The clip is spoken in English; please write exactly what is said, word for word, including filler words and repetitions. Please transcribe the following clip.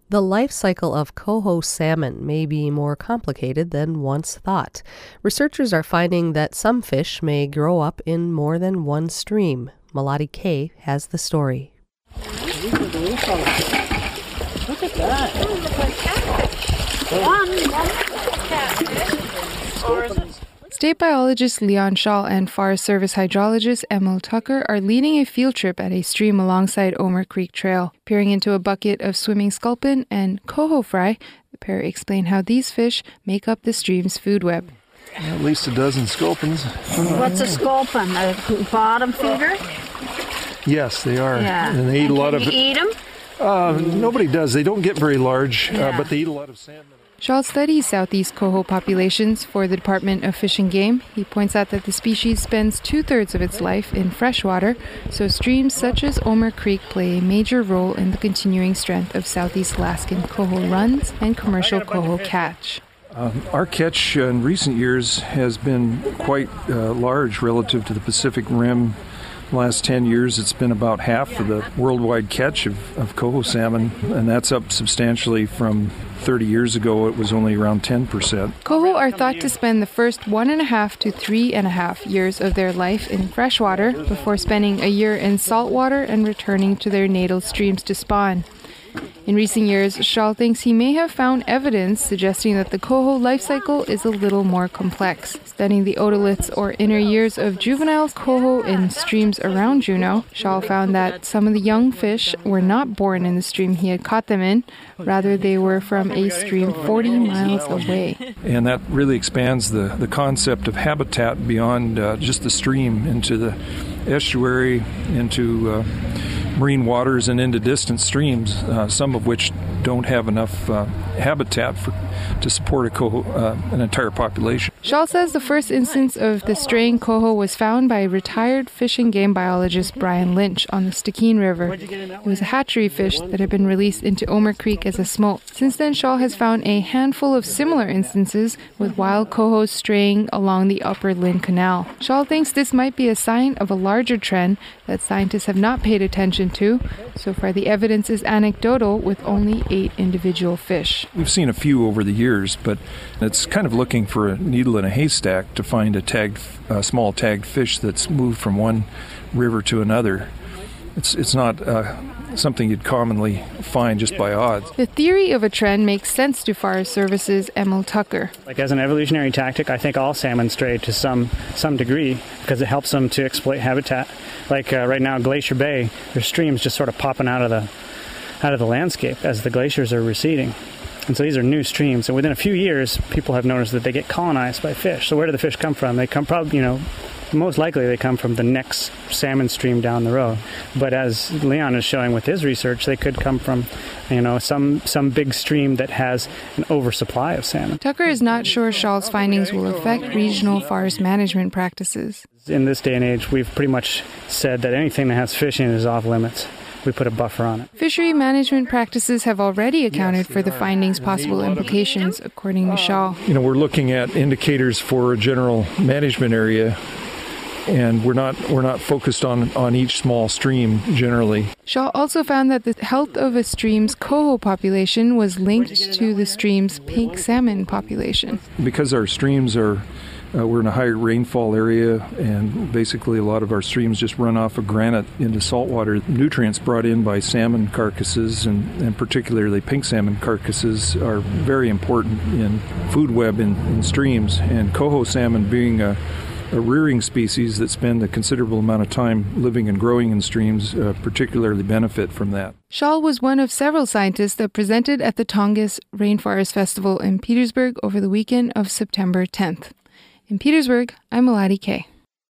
The life cycle of coho salmon may be more complicated than once thought. Researchers are finding that some fish may grow up in more than one stream. Malati K has the story. Look at that. Oh, look like catfish. One, one catfish. Or is it? State biologist Leon Schall and Forest Service hydrologist Emil Tucker are leading a field trip at a stream alongside Omer Creek Trail. Peering into a bucket of swimming sculpin and coho fry, the pair explain how these fish make up the stream's food web. At least a dozen sculpins. What's a sculpin? A bottom feeder? Yes, they are. Yeah. And they eat and a lot can of. You eat them? Uh, nobody does. They don't get very large, Yeah. uh, but they eat a lot of salmon. Schall studies southeast coho populations for the Department of Fish and Game. He points out that the species spends two-thirds of its life in freshwater, so streams such as Omer Creek play a major role in the continuing strength of Southeast Alaskan coho runs and commercial coho catch. Um, our catch uh, in recent years has been quite uh, large relative to the Pacific Rim. Last ten years, it's been about half of the worldwide catch of, of coho salmon, and that's up substantially from thirty years ago. It was only around ten percent. Coho are thought to spend the first one and a half to three and a half years of their life in freshwater before spending a year in saltwater and returning to their natal streams to spawn. In recent years, Schall thinks he may have found evidence suggesting that the coho life cycle is a little more complex. Studying the otoliths or inner years of juvenile coho in streams around Juneau, Schall found that some of the young fish were not born in the stream he had caught them in. Rather, they were from a stream forty miles away. And that really expands the, the concept of habitat beyond uh, just the stream into the estuary, into uh, marine waters, and into distant streams, uh, some of which don't have enough uh, habitat for, to support a coho, uh, an entire population. Schall says the first instance of the straying coho was found by retired fish and game biologist Brian Lynch on the Stikine River. It was a hatchery fish that had been released into Omer Creek as a smolt. Since then, Schall has found a handful of similar instances with wild cohos straying along the upper Lynn Canal. Schall thinks this might be a sign of a larger trend that scientists have not paid attention to. So far, the evidence is anecdotal with only eight individual fish. We've seen a few over the years, but it's kind of looking for a needle in a haystack to find a tagged, a small tagged fish that's moved from one river to another. It's it's not uh, something you'd commonly find just by odds. The theory of a trend makes sense to Forest Service's Emil Tucker. Like as an evolutionary tactic, I think all salmon stray to some some degree because it helps them to exploit habitat. Like uh, right now, Glacier Bay, there's streams just sort of popping out of the out of the landscape as the glaciers are receding. And so these are new streams, and within a few years, people have noticed that they get colonized by fish. So where do the fish come from? They come probably, you know, most likely they come from the next salmon stream down the road. But as Leon is showing with his research, they could come from, you know, some some big stream that has an oversupply of salmon. Tucker is not sure Schall's findings will affect regional forest management practices. In this day and age, we've pretty much said that anything that has fish in it is off limits. We put a buffer on it. Fishery management practices have already accounted for the findings' possible implications, according to Schall. You know, we're looking at indicators for a general management area, and we're not we're not focused on, on each small stream generally. Schall also found that the health of a stream's coho population was linked to the stream's pink salmon population. Because our streams are Uh, we're in a high rainfall area, and basically a lot of our streams just run off of granite into saltwater. Nutrients brought in by salmon carcasses, and, and particularly pink salmon carcasses, are very important in food web in, in streams. And coho salmon, being a, a rearing species that spend a considerable amount of time living and growing in streams, uh, particularly benefit from that. Schall was one of several scientists that presented at the Tongass Rainforest Festival in Petersburg over the weekend of September tenth. In Petersburg, I'm Malati K.